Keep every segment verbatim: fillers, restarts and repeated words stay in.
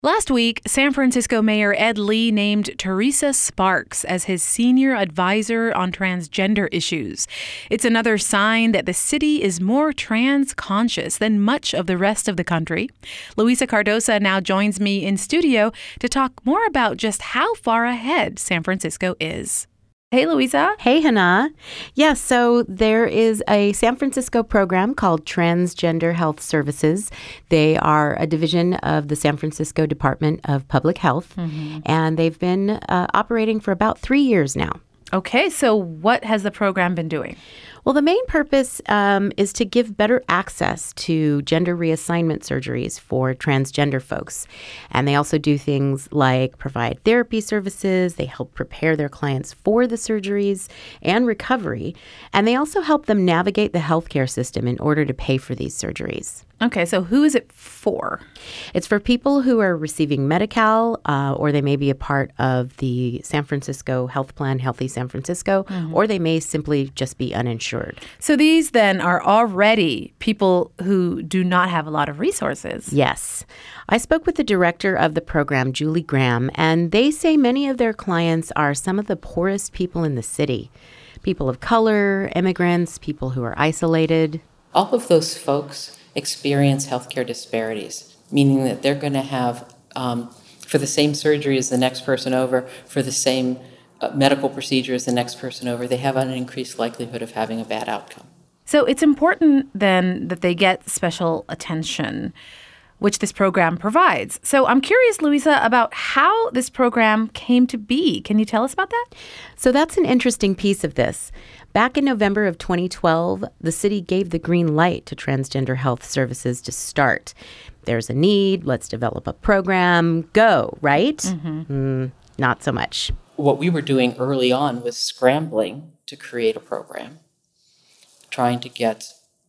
Last week, San Francisco Mayor Ed Lee named Teresa Sparks as his senior advisor on transgender issues. It's another sign that the city is more trans-conscious than much of the rest of the country. Luisa Cardosa now joins me in studio to talk more about just how far ahead San Francisco is. Hey, Luisa. Hey, Hannah. Yes, so there is a San Francisco program called Transgender Health Services. They are a division of the San Francisco Department of Public Health, mm-hmm. and they've been uh, operating for about three years now. Okay, so what has the program been doing? Well, the main purpose um, is to give better access to gender reassignment surgeries for transgender folks. And they also do things like provide therapy services. They help prepare their clients for the surgeries and recovery. And they also help them navigate the healthcare system in order to pay for these surgeries. Okay, so who is it for? It's for people who are receiving Medi-Cal, uh, or they may be a part of the San Francisco Health Plan, Healthy San Francisco, mm-hmm. or they may simply just be uninsured. So these then are already people who do not have a lot of resources. Yes. I spoke with the director of the program, Julie Graham, and they say many of their clients are some of the poorest people in the city. People of color, immigrants, people who are isolated. All of those folks experience healthcare disparities, meaning that they're going to have, um, for the same surgery as the next person over, for the same uh, medical procedure as the next person over, they have an increased likelihood of having a bad outcome. So it's important then that they get special attention, which this program provides. So I'm curious, Luisa, about how this program came to be. Can you tell us about that? So that's an interesting piece of this. Back in November of twenty twelve, the city gave the green light to transgender health services to start. There's a need, let's develop a program, go, right? Mm-hmm. Mm, not so much. What we were doing early on was scrambling to create a program, trying to get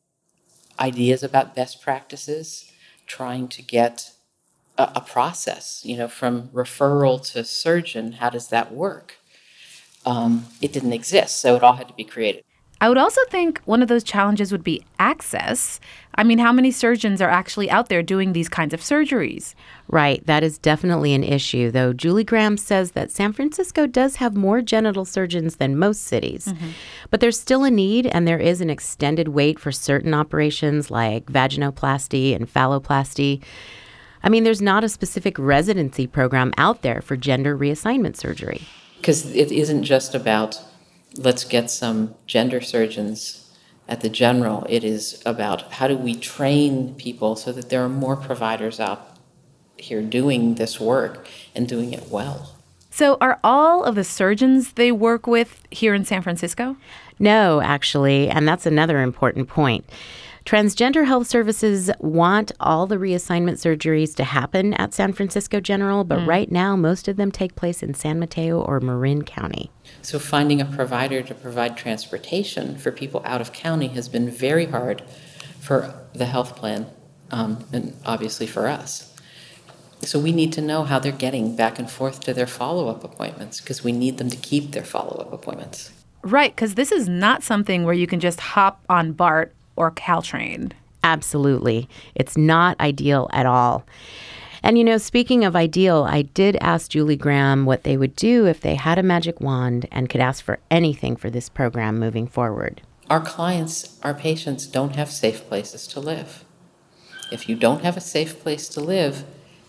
ideas about best practices, trying to get a, a process, you know, from referral to surgeon. How does that work? Um, it didn't exist, so it all had to be created. I would also think one of those challenges would be access. I mean, how many surgeons are actually out there doing these kinds of surgeries? Right. That is definitely an issue, though Julie Graham says that San Francisco does have more genital surgeons than most cities. Mm-hmm. But there's still a need, and there is an extended wait for certain operations like vaginoplasty and phalloplasty. I mean, there's not a specific residency program out there for gender reassignment surgery. Because it isn't just about, let's get some gender surgeons at the general. It is about how do we train people so that there are more providers out here doing this work and doing it well. So are all of the surgeons they work with here in San Francisco? No, actually, and that's another important point. Transgender Health Services want all the reassignment surgeries to happen at San Francisco General, but mm. right now most of them take place in San Mateo or Marin County. So finding a provider to provide transportation for people out of county has been very hard for the health plan, um, and obviously for us. So we need to know how they're getting back and forth to their follow-up appointments, because we need them to keep their follow-up appointments. Right, because this is not something where you can just hop on BART or Caltrain. Absolutely. It's not ideal at all. And, you know, speaking of ideal, I did ask Julie Graham what they would do if they had a magic wand and could ask for anything for this program moving forward. Our clients, our patients don't have safe places to live. If you don't have a safe place to live,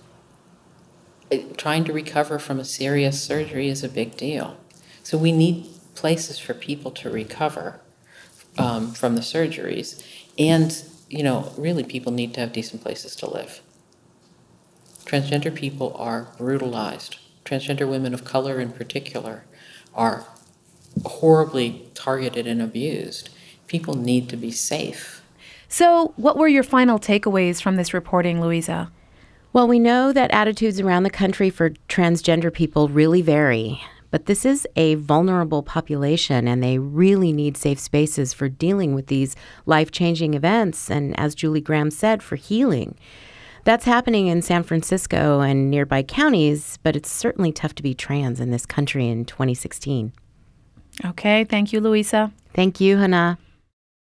it, trying to recover from a serious surgery is a big deal. So we need places for people to recover Um, from the surgeries. And, you know, really people need to have decent places to live. Transgender people are brutalized. Transgender women of color in particular are horribly targeted and abused. People need to be safe. So what were your final takeaways from this reporting, Luisa? Well, we know that attitudes around the country for transgender people really vary. But this is a vulnerable population, and they really need safe spaces for dealing with these life-changing events, and as Julie Graham said, for healing. That's happening in San Francisco and nearby counties, but it's certainly tough to be trans in this country in twenty sixteen. Okay, thank you, Luisa. Thank you, Hannah.